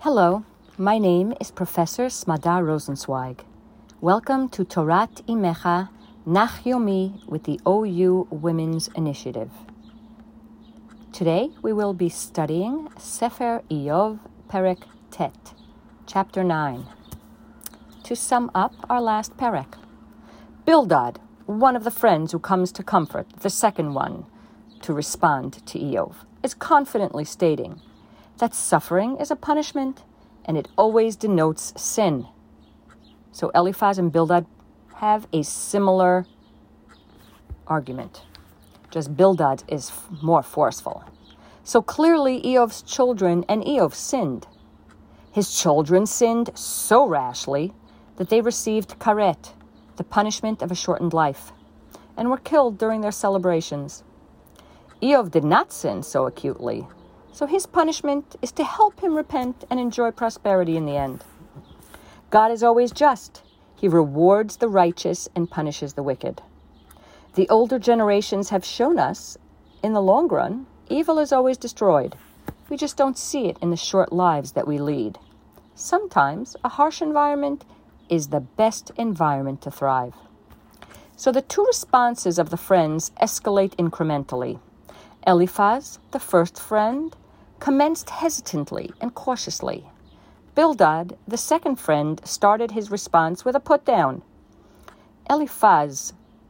Hello, my name is Professor Smadar Rosenzweig. Welcome to Torat Imecha Nach Yomi with the OU Women's Initiative. Today we will be studying Sefer Iyov Perek Tet, Chapter 9. To sum up our last Perek, Bildad, one of the friends who comes to comfort the second one to respond to Iyov, is confidently stating that suffering is a punishment and it always denotes sin. So Eliphaz and Bildad have a similar argument. Just Bildad is more forceful. So clearly Iyov's children and Iyov sinned. His children sinned so rashly that they received karet, the punishment of a shortened life, and were killed during their celebrations. Iyov did not sin so acutely, so his punishment is to help him repent and enjoy prosperity in the end. God is always just. He rewards the righteous and punishes the wicked. The older generations have shown us, in the long run, evil is always destroyed. We just don't see it in the short lives that we lead. Sometimes a harsh environment is the best environment to thrive. So the two responses of the friends escalate incrementally. Eliphaz, the first friend, commenced hesitantly and cautiously. Bildad, the second friend, started his response with a put-down. Eliphaz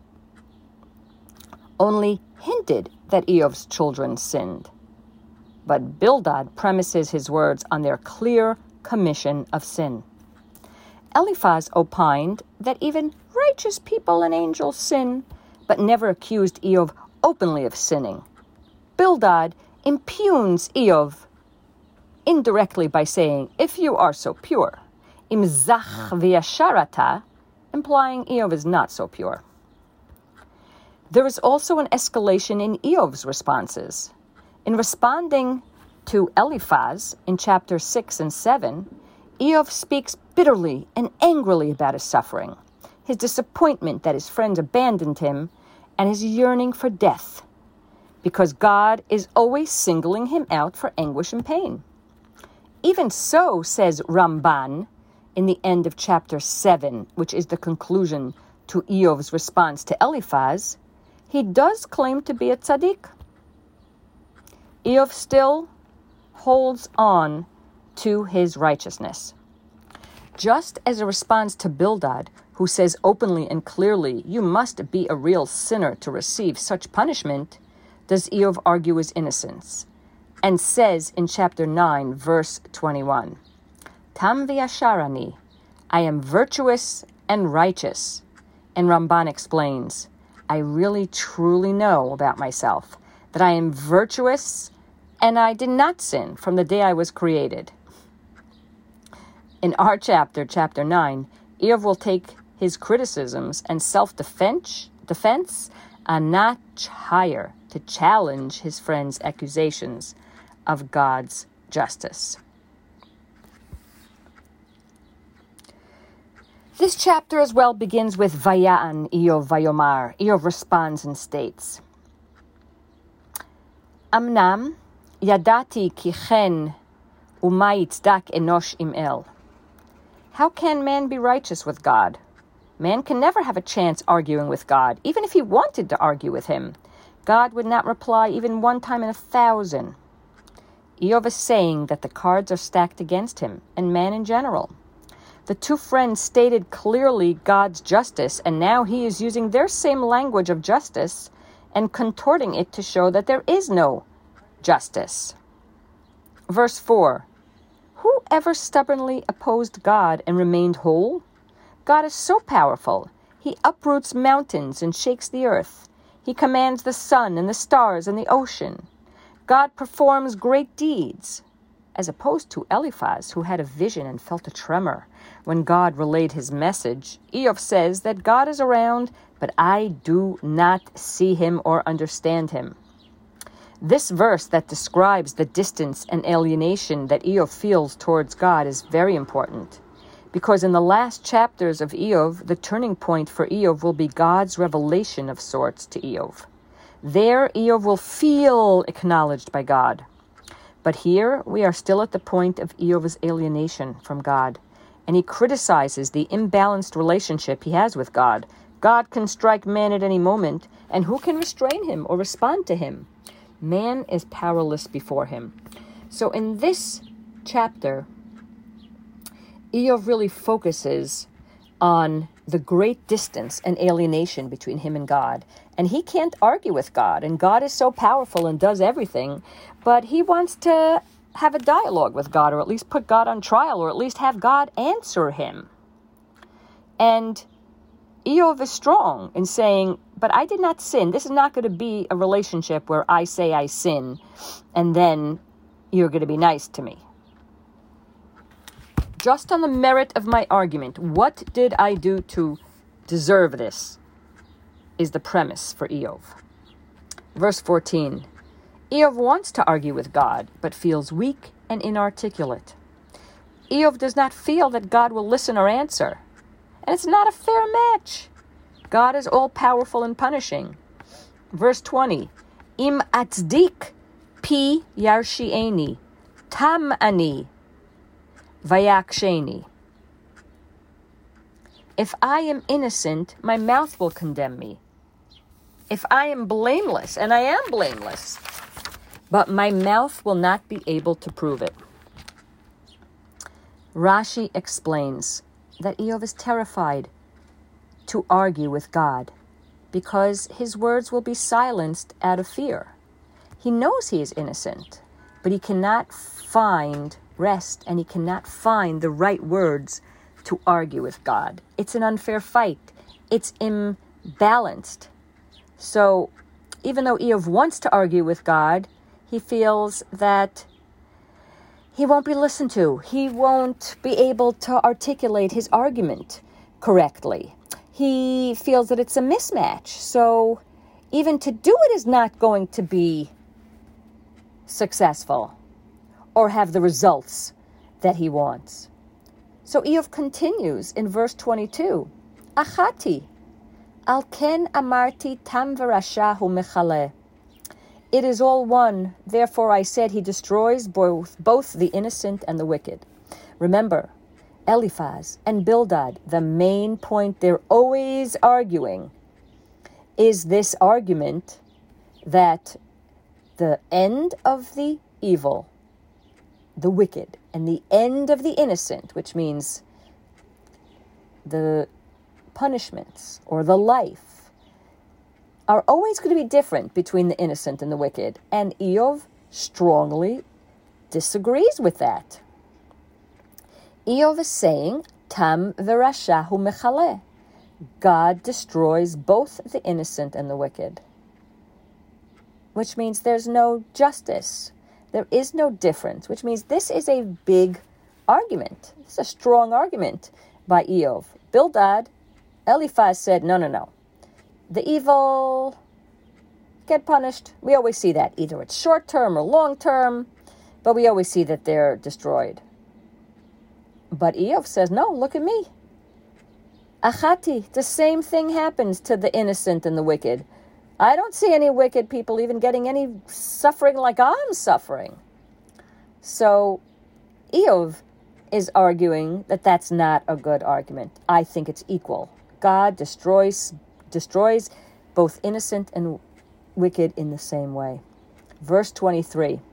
only hinted that Iyov's children sinned, but Bildad premises his words on their clear commission of sin. Eliphaz opined that even righteous people and angels sin, but never accused Iyov openly of sinning. Bildad impugns Iyov indirectly by saying, if you are so pure, im zach v'yasharata, implying Iyov is not so pure. There is also an escalation in Iyov's responses. In responding to Eliphaz in chapters 6 and 7, Iyov speaks bitterly and angrily about his suffering, his disappointment that his friends abandoned him, and his yearning for death, because God is always singling him out for anguish and pain. Even so, says Ramban in the end of chapter 7, which is the conclusion to Iyov's response to Eliphaz, he does claim to be a tzaddik. Iyov still holds on to his righteousness. Just as a response to Bildad, who says openly and clearly, you must be a real sinner to receive such punishment, does Iyov argue his innocence, and says in chapter 9, verse 21, Tam v'yasharani, I am virtuous and righteous. And Ramban explains, I really truly know about myself that I am virtuous and I did not sin from the day I was created. In our chapter 9, Iyov will take his criticisms and self-defense a notch higher to challenge his friend's accusations of God's justice. This chapter as well begins with Vaya'an Iyov Vayomar. Iyov responds and states, Amnam yadati ki chen uma yitzdak enosh im el. How can man be righteous with God? Man can never have a chance arguing with God. Even if he wanted to argue with him, God would not reply even one time in 1,000. Iyov is saying that the cards are stacked against him and man in general. The two friends stated clearly God's justice, and now he is using their same language of justice and contorting it to show that there is no justice. Verse 4, who ever stubbornly opposed God and remained whole? God is so powerful. He uproots mountains and shakes the earth. He commands the sun and the stars and the ocean. God performs great deeds, as opposed to Eliphaz, who had a vision and felt a tremor when God relayed his message. Iyov says that God is around, but I do not see him or understand him. This verse that describes the distance and alienation that Iyov feels towards God is very important, because in the last chapters of Iyov, the turning point for Iyov will be God's revelation of sorts to Iyov. There, Iyov will feel acknowledged by God. But here we are still at the point of Eov's alienation from God, and he criticizes the imbalanced relationship he has with God. God can strike man at any moment, and who can restrain him or respond to him? Man is powerless before him. So in this chapter, Eov really focuses on the great distance and alienation between him and God. And he can't argue with God, and God is so powerful and does everything, but he wants to have a dialogue with God, or at least put God on trial, or at least have God answer him. And Eov is strong in saying, but I did not sin. This is not going to be a relationship where I say I sin, and then you're going to be nice to me. Just on the merit of my argument, what did I do to deserve this, is the premise for Eov. Verse 14. Eov wants to argue with God, but feels weak and inarticulate. Eov does not feel that God will listen or answer. And it's not a fair match. God is all-powerful and punishing. Verse 20. Im atzdik pi yarshieni, tam ani vayaksheni. If I am innocent, my mouth will condemn me. If I am blameless, and I am blameless, but my mouth will not be able to prove it. Rashi explains that Eov is terrified to argue with God because his words will be silenced out of fear. He knows he is innocent, but he cannot find rest and he cannot find the right words to argue with God. It's an unfair fight. It's imbalanced. So even though Eov wants to argue with God, he feels that he won't be listened to. He won't be able to articulate his argument correctly. He feels that it's a mismatch. So even to do it is not going to be successful or have the results that he wants. So Eov continues in verse 22. Achati, al ken amarti tam v'rasha hu mechaleh. It is all one. Therefore I said he destroys both the innocent and the wicked. Remember, Eliphaz and Bildad, the main point they're always arguing is this argument that the end of the evil, the wicked, and the end of the innocent, which means the punishments or the life, are always going to be different between the innocent and the wicked. And Eov strongly disagrees with that. Eov is saying, Tam v'rasha hu mechaleh. God destroys both the innocent and the wicked. Which means there's no justice. There is no difference. Which means this is a big argument. It's a strong argument by Eov. Bildad, Eliphaz said, no. The evil get punished. We always see that. Either it's short-term or long-term, but we always see that they're destroyed. But Eov says, no, look at me. Achati, the same thing happens to the innocent and the wicked. I don't see any wicked people even getting any suffering like I'm suffering. So Eov is arguing that that's not a good argument. I think it's equal. God destroys both innocent and wicked in the same way. Verse 23.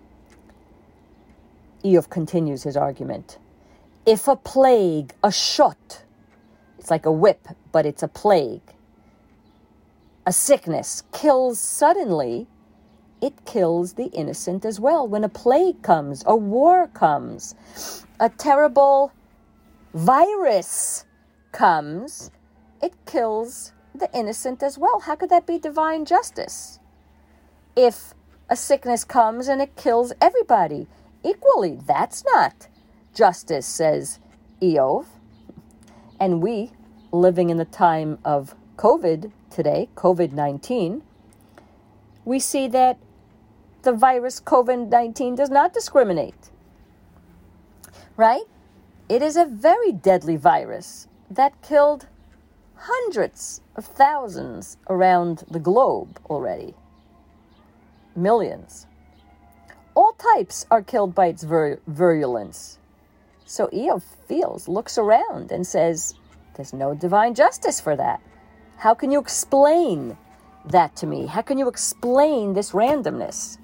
Eov continues his argument. If a plague, a shot, it's like a whip, but it's a plague, a sickness kills suddenly, it kills the innocent as well. When a plague comes, a war comes, a terrible virus comes, it kills the innocent as well. How could that be divine justice? If a sickness comes and it kills everybody equally, that's not justice, says Eov. And we, living in the time of COVID today, COVID-19, we see that the virus COVID-19 does not discriminate. Right? It is a very deadly virus that killed hundreds of thousands around the globe already. Millions. All types are killed by its virulence. So Eov looks around and says, there's no divine justice for that. How can you explain that to me? How can you explain this randomness?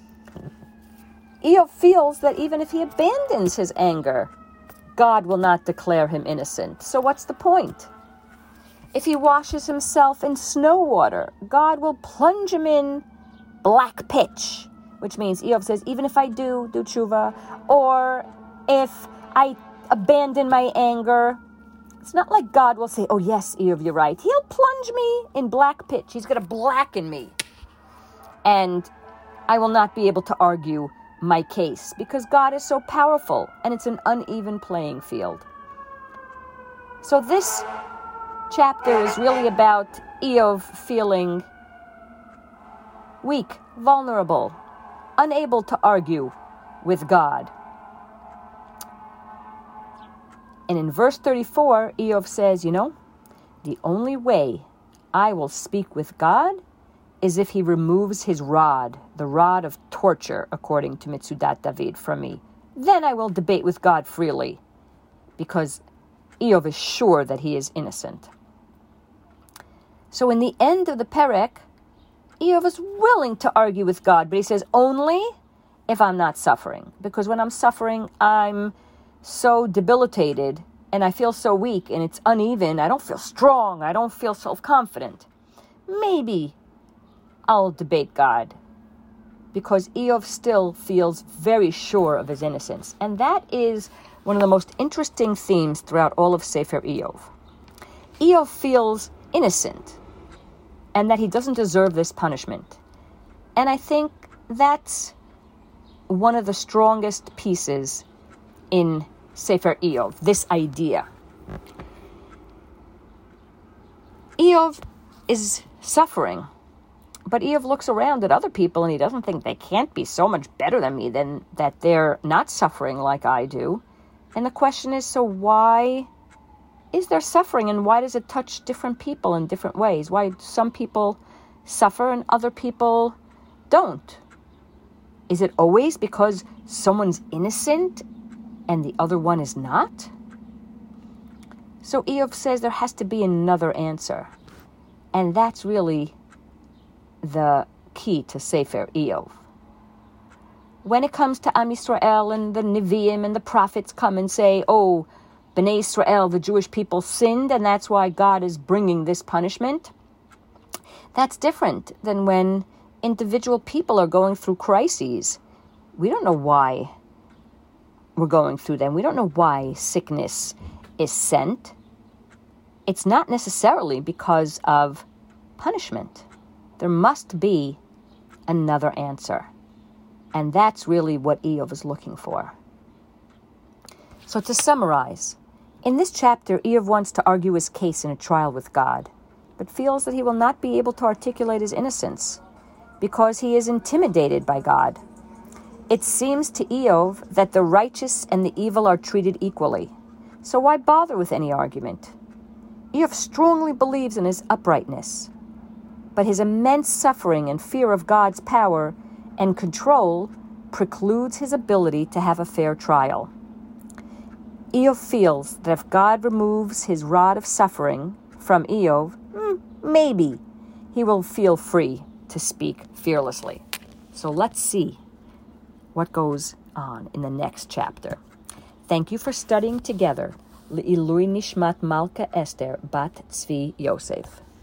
Eov feels that even if he abandons his anger, God will not declare him innocent. So what's the point? If he washes himself in snow water, God will plunge him in black pitch, which means Eov says, even if I do tshuva, or if I abandon my anger, it's not like God will say, oh yes, Eov, you're right. He'll plunge me in black pitch. He's going to blacken me. And I will not be able to argue my case because God is so powerful and it's an uneven playing field. So this chapter is really about Eov feeling weak, vulnerable, unable to argue with God. And in verse 34, Eov says, the only way I will speak with God is if he removes his rod, the rod of torture, according to Mitzudat David, from me. Then I will debate with God freely, because Eov is sure that he is innocent. So in the end of the Perek, Eov is willing to argue with God, but he says, only if I'm not suffering. Because when I'm suffering, I'm so debilitated, and I feel so weak, and it's uneven. I don't feel strong. I don't feel self-confident. Maybe I'll debate God, because Eov still feels very sure of his innocence. And that is one of the most interesting themes throughout all of Sefer Eov. Eov feels innocent, and that he doesn't deserve this punishment. And I think that's one of the strongest pieces in Sefer Eov, this idea. Eov is suffering, but Eov looks around at other people and he doesn't think they can't be so much better than me, than that they're not suffering like I do. And the question is, so why is there suffering, and why does it touch different people in different ways? Why do some people suffer and other people don't? Is it always because someone's innocent and the other one is not? So Eov says there has to be another answer. And that's really the key to Sefer Eov. When it comes to Am Yisrael and the Nevi'im and the prophets come and say, oh, Bnei Israel, the Jewish people, sinned, and that's why God is bringing this punishment. That's different than when individual people are going through crises. We don't know why we're going through them. We don't know why sickness is sent. It's not necessarily because of punishment. There must be another answer. And that's really what Eov is looking for. So to summarize, in this chapter, Eov wants to argue his case in a trial with God, but feels that he will not be able to articulate his innocence because he is intimidated by God. It seems to Eov that the righteous and the evil are treated equally. So why bother with any argument? Eov strongly believes in his uprightness, but his immense suffering and fear of God's power and control precludes his ability to have a fair trial. Eov feels that if God removes his rod of suffering from Eov, maybe he will feel free to speak fearlessly. So let's see what goes on in the next chapter. Thank you for studying together. Le'ilui Nishmat Malka Esther Bat Tzvi Yosef.